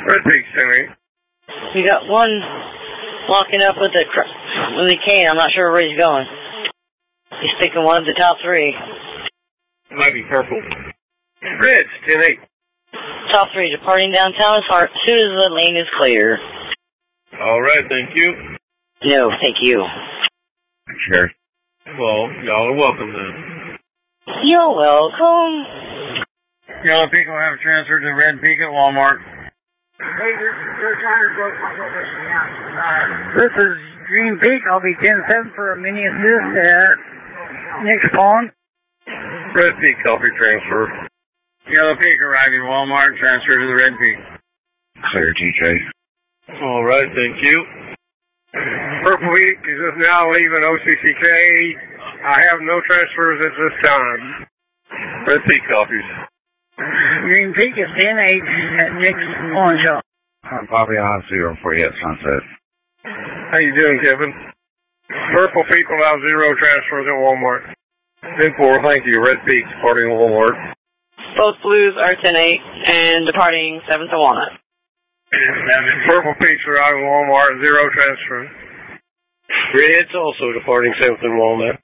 Red Peak, 10-8. We got one locking up with the cane. I'm not sure where he's going. He's picking one of the top three. Might be purple. Reds, 10-8. Top three departing downtown as soon as the lane is clear. All right, thank you. No, thank you. Sure. Well, y'all are welcome then. You're welcome. Yellow Peak will have transferred to Red Peak at Walmart. Hey, this is Green Peak. I'll be 10-7 for a mini assist at Nick's Pond. Red Peak, copy transfer. Yellow Peak arriving at Walmart, transfer to the Red Peak. Clear, TJ. All right, thank you. Purple Peak is just now leaving OCCK. I have no transfers at this time. Red Peak copies. Green Peak is 10-8 at Nick's Pawn Shop. Bobby, I'll have 0 for you at Sunset. How you doing, Kevin? Purple Peak will have 0 transfers at Walmart. 10-4, thank you. Red Peak departing Walmart. Both blues are 10-8 and departing 7th to Walnut. Purple Peaks arriving at Walmart, 0 transfers. Reds also departing 7th and Walnut.